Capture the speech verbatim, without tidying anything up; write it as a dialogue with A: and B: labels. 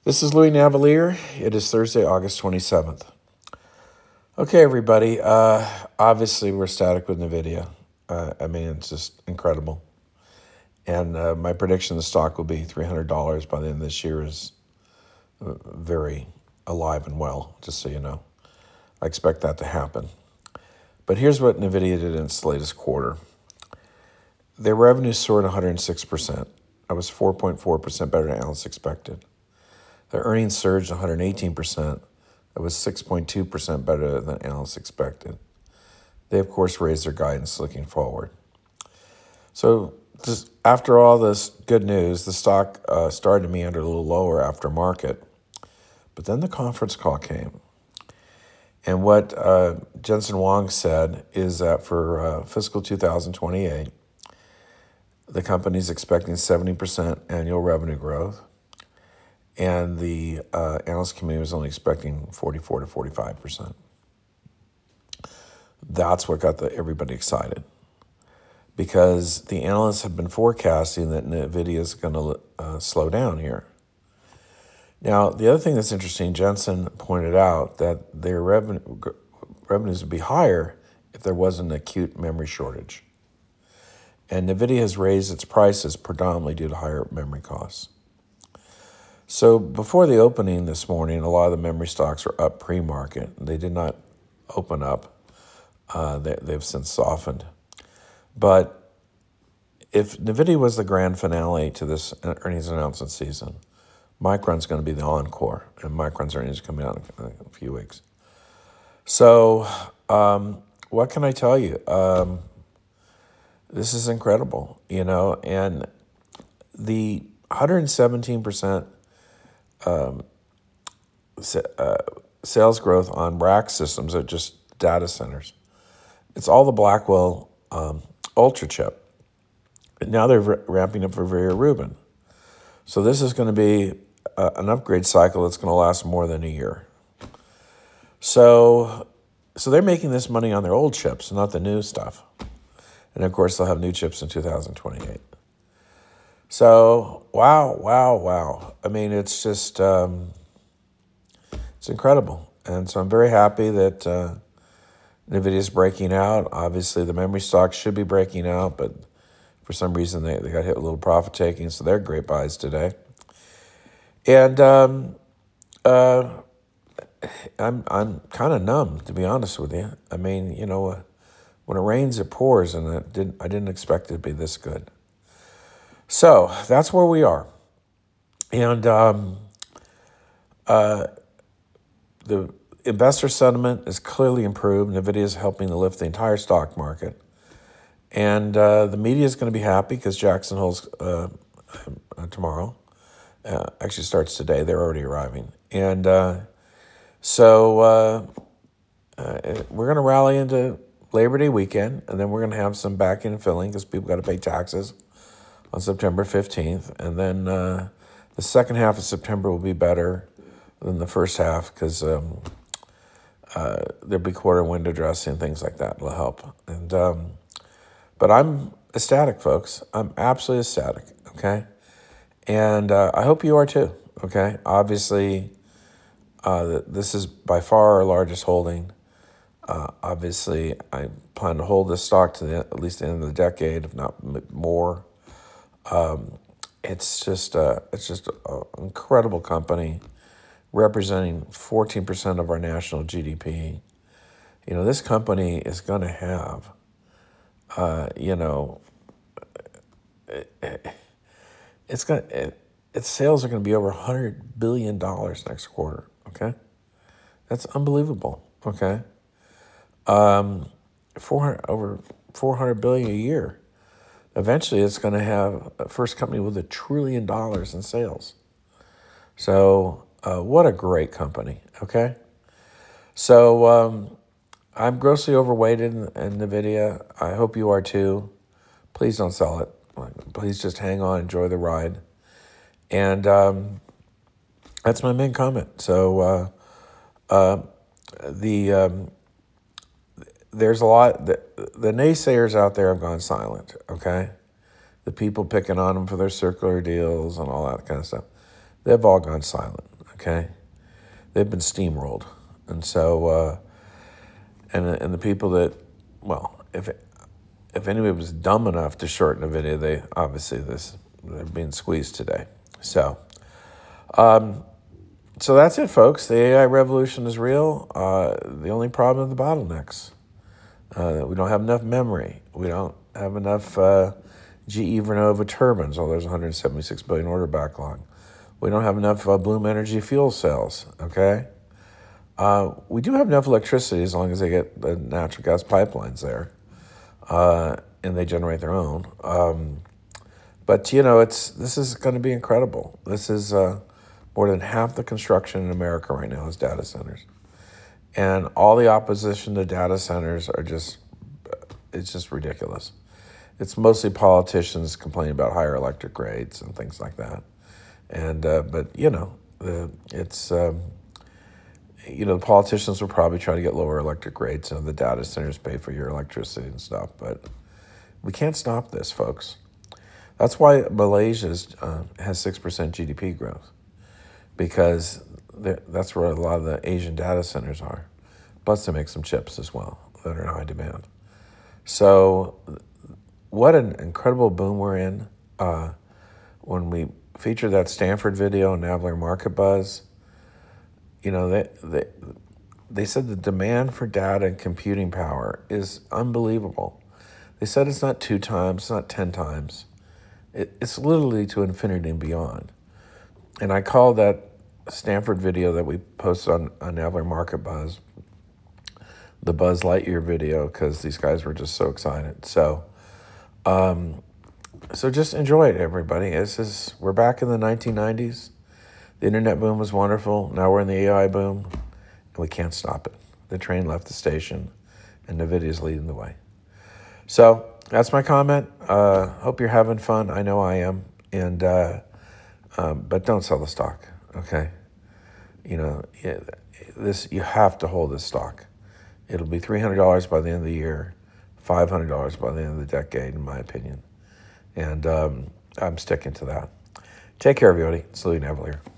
A: This is Louis Navalier. It is Thursday, August twenty-seventh. Okay, everybody. Uh, obviously, we're static with NVIDIA. Uh, I mean, it's just incredible. And uh, my prediction the stock will be three hundred dollars by the end of this year is uh, very alive and well, just so you know. I expect that to happen. But here's what NVIDIA did in its latest quarter. Their revenue soared one hundred six percent. That was four point four percent better than analysts expected. Their earnings surged one hundred eighteen percent. That was six point two percent better than analysts expected. They, of course, raised their guidance looking forward. So just after all this good news, the stock uh, started to meander a little lower after market. But then the conference call came. And what uh, Jensen Huang said is that for uh, fiscal two thousand twenty-eight, the company's expecting seventy percent annual revenue growth. And the uh, analyst community was only expecting forty-four to forty-five percent. That's what got the, everybody excited, because the analysts have been forecasting that NVIDIA is going to uh, slow down here. Now, the other thing that's interesting, Jensen pointed out that their revenue, revenues would be higher if there wasn't an acute memory shortage. And NVIDIA has raised its prices predominantly due to higher memory costs. So before the opening this morning, a lot of the memory stocks were up pre-market. They did not open up. Uh, they, they've since softened. But if NVIDIA was the grand finale to this earnings announcement season, Micron's going to be the encore, and Micron's earnings are coming out in a few weeks. So um, what can I tell you? Um, this is incredible, you know, and the one hundred seventeen percent Um, uh, sales growth on rack systems are just data centers. It's all the Blackwell um, Ultra chip. And now they're r- ramping up for Vera Rubin. So this is going to be uh, an upgrade cycle that's going to last more than a year. So, so they're making this money on their old chips, not the new stuff. And of course, they'll have new chips in two thousand twenty-eight. So, wow, wow, wow. I mean, it's just, um, it's incredible. And so I'm very happy that uh, NVIDIA is breaking out. Obviously, the memory stocks should be breaking out, but for some reason they, they got hit with a little profit taking, so they're great buys today. And um, uh, I'm I'm kind of numb, to be honest with you. I mean, you know, uh, when it rains, it pours, and it didn't, I didn't expect it to be this good. So that's where we are. And um, uh, the investor sentiment is clearly improved. NVIDIA is helping to lift the entire stock market. And uh, the media is going to be happy because Jackson Hole's uh, uh, tomorrow. Uh, actually starts today. They're already arriving. And uh, so uh, uh, we're going to rally into Labor Day weekend, and then we're going to have some back-end filling because people got to pay taxes on September fifteenth, and then uh, the second half of September will be better than the first half because um, uh, there'll be quarter window dressing and things like that. It'll help. And um, but I'm ecstatic, folks. I'm absolutely ecstatic. Okay, and uh, I hope you are too. Okay, obviously, uh, this is by far our largest holding. Uh, obviously, I plan to hold this stock to the, at least the end of the decade, if not more. Um, it's just uh, it's just an incredible company representing fourteen percent of our national G D P. You know, this company is going to have, uh, you know, it, it, it's going it, its sales are going to be over one hundred billion dollars next quarter, okay? That's unbelievable, okay? Um, four hundred over four hundred billion dollars a year. Eventually, it's going to have a first company with a trillion dollars in sales. So, uh, what a great company, okay? So, um, I'm grossly overweight in, in NVIDIA. I hope you are too. Please don't sell it. Please just hang on, enjoy the ride. And um, that's my main comment. So, uh, uh, the... Um, There's a lot, the, the naysayers out there have gone silent, okay? The people picking on them for their circular deals and all that kind of stuff. They've all gone silent, okay? They've been steamrolled. And so, uh, and, and the people that, well, if if anybody was dumb enough to short NVIDIA, they obviously this they're being squeezed today. So, um, so that's it, folks. The A I revolution is real. Uh, the only problem is the bottlenecks. Uh, we don't have enough memory. We don't have enough uh, G E Vernova turbines, although there's one hundred seventy-six billion order backlog. We don't have enough uh, Bloom Energy fuel cells, okay? Uh, we do have enough electricity as long as they get the natural gas pipelines there, uh, and they generate their own. Um, but, you know, it's this is going to be incredible. This is uh, more than half the construction in America right now is data centers. And all the opposition to data centers are just, it's just ridiculous. It's mostly politicians complaining about higher electric rates and things like that. And, uh, but, you know, the, it's, um, you know, the politicians will probably try to get lower electric rates and the data centers pay for your electricity and stuff. But we can't stop this, folks. That's why Malaysia uh, has six percent G D P growth, because that's where a lot of the Asian data centers are. Plus, they make some chips as well that are in high demand. So, what an incredible boom we're in. Uh, when we featured that Stanford video in Navler Market Buzz, you know, they, they, they said the demand for data and computing power is unbelievable. They said it's not two times, it's not ten times. It, it's literally to infinity and beyond. And I call that Stanford video that we posted on, on Navler Market Buzz the Buzz Lightyear video, because these guys were just so excited. So, um, so just enjoy it, everybody. This is we're back in the nineteen nineties. The internet boom was wonderful. Now we're in the A I boom, and we can't stop it. The train left the station, and NVIDIA's leading the way. So that's my comment. Uh, hope you're having fun. I know I am. And uh, um, but don't sell the stock, okay? You know, this you have to hold this stock. It'll be three hundred dollars by the end of the year, five hundred dollars by the end of the decade, in my opinion. And um, I'm sticking to that. Take care, everybody. Salute, Navalier.